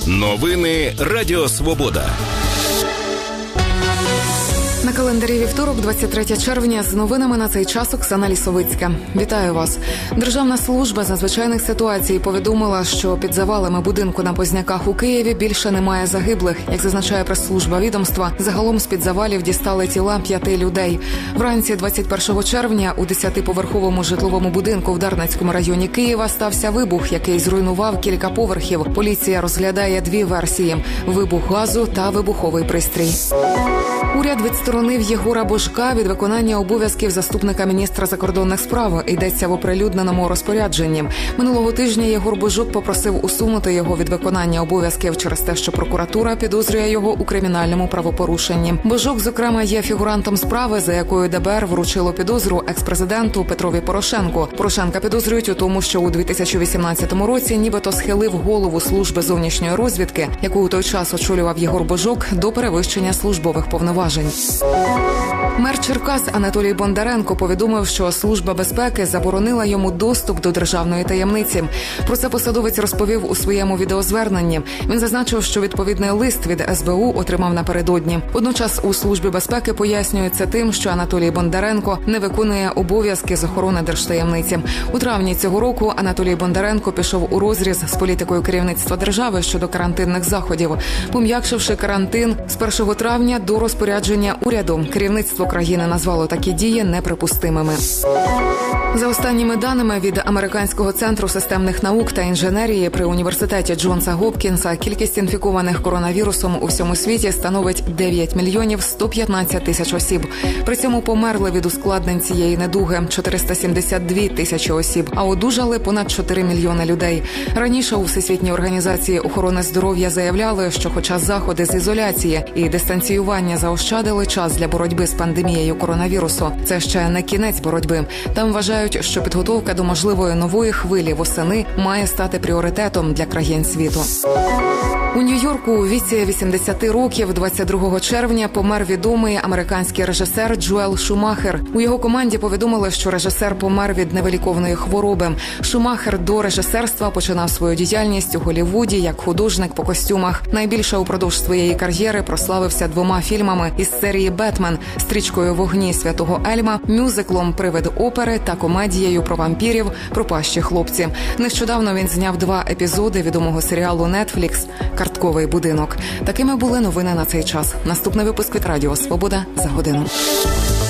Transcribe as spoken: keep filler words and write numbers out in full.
Новини Радіо Свобода. На календарі вівторок, двадцять третє червня, з новинами на цей час Оксана Лісовицька. Вітаю вас. Державна служба з надзвичайних ситуацій повідомила, що під завалами будинку на Позняках у Києві більше немає загиблих. Як зазначає прес-служба відомства, загалом з-під завалів дістали тіла п'яти людей. Вранці двадцять першого червня у десятиповерховому житловому будинку в Дарницькому районі Києва стався вибух, який зруйнував кілька поверхів. Поліція розглядає дві версії – вибух газу та вибуховий пристрій. Уряд відсторонив Єгора Божка від виконання обов'язків заступника міністра закордонних справ. Йдеться в оприлюдненому розпорядженні. Минулого тижня Єгор Божок попросив усунути його від виконання обов'язків через те, що прокуратура підозрює його у кримінальному правопорушенні. Божок, зокрема, є фігурантом справи, за якою ДБР вручило підозру екс-президенту Петрові Порошенку. Порошенка підозрюють у тому, що у дві тисячі вісімнадцятому році нібито схилив голову служби зовнішньої розвідки, яку у той час очолював Єгор Божок, до перевищення службових повноважень. Мер Черкас Анатолій Бондаренко повідомив, що Служба безпеки заборонила йому доступ до державної таємниці. Про це посадовець розповів у своєму відеозверненні. Він зазначив, що відповідний лист від ес бе у отримав напередодні. Водночас у Службі безпеки пояснюють це тим, що Анатолій Бондаренко не виконує обов'язки з охорони держтаємниці. У травні цього року Анатолій Бондаренко пішов у розріз з політикою керівництва держави щодо карантинних заходів, пом'якшивши карантин з першого травня до розпорядження уряду. Керівництво країни назвало такі дії неприпустимими. За останніми даними від Американського центру системних наук та інженерії при університеті Джонса Гопкінса, кількість інфікованих коронавірусом у всьому світі становить дев'ять мільйонів сто п'ятнадцять тисяч осіб. При цьому померли від ускладнень цієї недуги чотириста сімдесят дві тисячі осіб, а одужали понад чотири мільйони людей. Раніше у Всесвітній організації охорони здоров'я заявляли, що хоча заходи з ізоляції і дистанціювання заощадили час для боротьби з пандемією коронавірусу, це ще не кінець боротьби. Там вважають, що підготовка до можливої нової хвилі восени має стати пріоритетом для країн світу. У Нью-Йорку у віці вісімдесят років двадцять другого червня помер відомий американський режисер Джоел Шумахер. У його команді повідомили, що режисер помер від невиліковної хвороби. Шумахер до режисерства починав свою діяльність у Голлівуді як художник по костюмах. Найбільше упродовж своєї кар'єри прославився двома фільмами із серії «Бетмен», стрічкою «Вогні святого Ельма», мюзиклом «Привид опери» та комедією про вампірів «Пропащі хлопці». Нещодавно він зняв два епізоди відомого серіалу Netflix «Картковий будинок». Такими були новини на цей час. Наступний випуск від Радіо Свобода за годину.